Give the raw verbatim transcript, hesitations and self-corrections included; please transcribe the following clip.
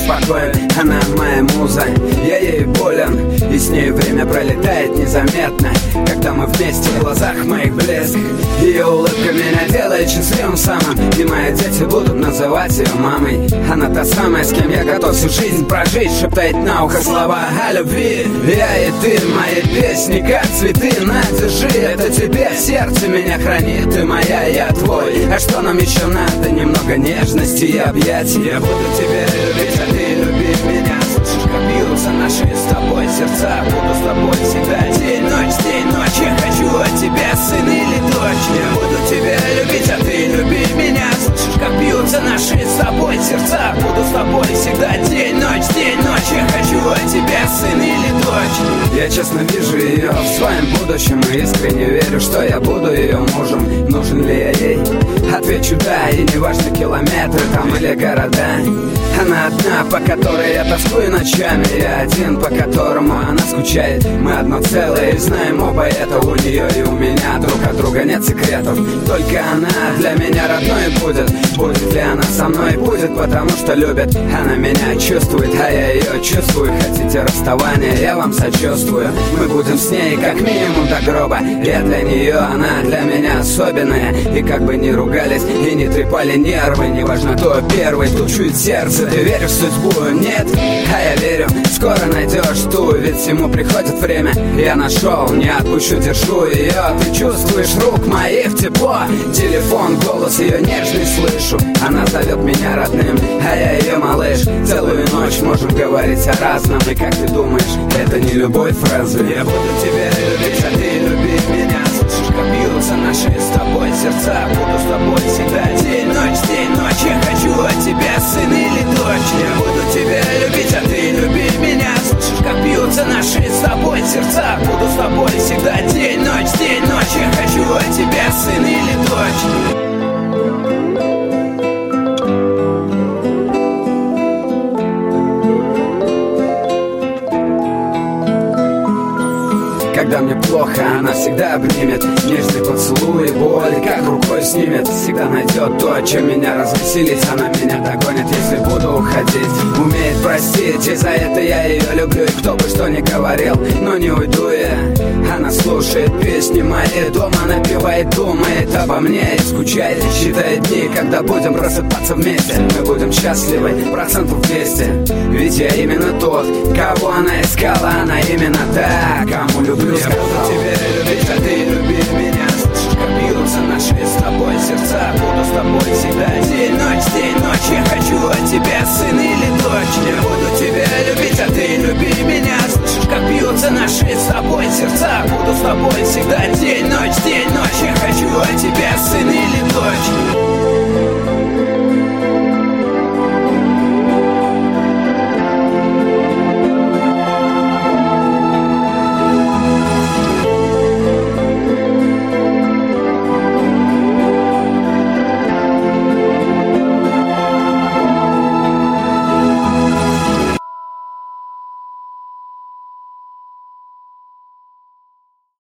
спокоен. Она моя муза, я ей болен, и с ней время пролетает незаметно. Когда мы вместе, в глазах моих блеск. Ее улыбка меня делает счастливым самым, и мои дети будут называть ее мамой. Она та самая, с кем я готов всю жизнь прожить, шептает на ухо слова о любви. Я и ты, мои песни, как цветы, на, держи, это тебе, сердце меня хранит, ты моя, я твой. А что нам еще надо? Немного нежности и объятий. Я буду тебя любить, а ты любить меня. Слышишь, как бьются наши с тобой сердца. Буду с тобой всегда, день, ночь, день, ночь. Я хочу от тебя, сын или дочь. Я буду тебя любить, а ты любить меня. Слышишь, как бьются наши с тобой сердца. Буду с тобой всегда, день, ночь, день, ночь. Я хочу от тебя, сын или дочь. Я честно вижу ее в своем будущем и искренне верю, что я буду ее мужем. Нужен ли я ей? Отвечу да, и не важно километры там или города. Она одна, по которой я тоскую ночами. Я один, по которому она скучает. Мы одно целое, и знаем оба это. У нее и у меня друг от друга нет секретов. Только она для меня родной будет. Будет ли она со мной? Будет, потому что любит. Она меня чувствует, а я ее чувствую. Хотите расставания? Я вам сочувствую. Мы будем с ней как минимум до гроба. Я для нее, она для меня особенная. И как бы ни ругались и не трепали нервы, неважно кто первый, тут чует сердце. Ты веришь в судьбу? Нет? А я верю, скоро найдешь ту, ведь всему приходит время. Я нашел, не отпущу, держу ее. Ты чувствуешь рук моих тепло. Телефон, голос ее нежный слышу. Она зовет меня родным, а я ее малыш. Целую ночь можем говорить о разном. И как ты думаешь, это не любовь фразы? Я буду тебя любить, а ты любить меня. Слышишь, как бьются наши с тобой сердца. Буду с тобой всегда, день, ночь, день, ночь. Я хочу от тебя, сын или дочь. Я буду тебя любить, а ты любить меня. Слышишь, как бьются наши с тобой сердца. Буду с тобой всегда, день, ночь, день, ночь. Я хочу от тебя, сын или дочь. Когда мне плохо, она всегда обнимет. Нежный поцелуй и боль, как рукой снимет. Всегда найдет то, чем меня развеселить. Она меня догонит, если буду уходить. Умеет простить, и за это я ее люблю. И кто бы что ни говорил, но не уйду я. Она слушает песни мои, дома напевает, думает обо мне и скучает. Считает дни, когда будем просыпаться вместе. Мы будем счастливы, процентов двести. Ведь я именно тот, кого она искала. Она именно та, кому люблю. Я буду тебя любить, а ты любить меня. Слышишь, как бьются наши с тобой сердца. Буду с тобой всегда, день, ночь, день, ночь. Я хочу от тебя, сын или дочь. Я буду тебя любить, а ты люби меня. Слышишь, как бьются наши с тобой сердца. Буду с тобой всегда, день, ночь, день, ночь. Я хочу от тебя, сын или дочь.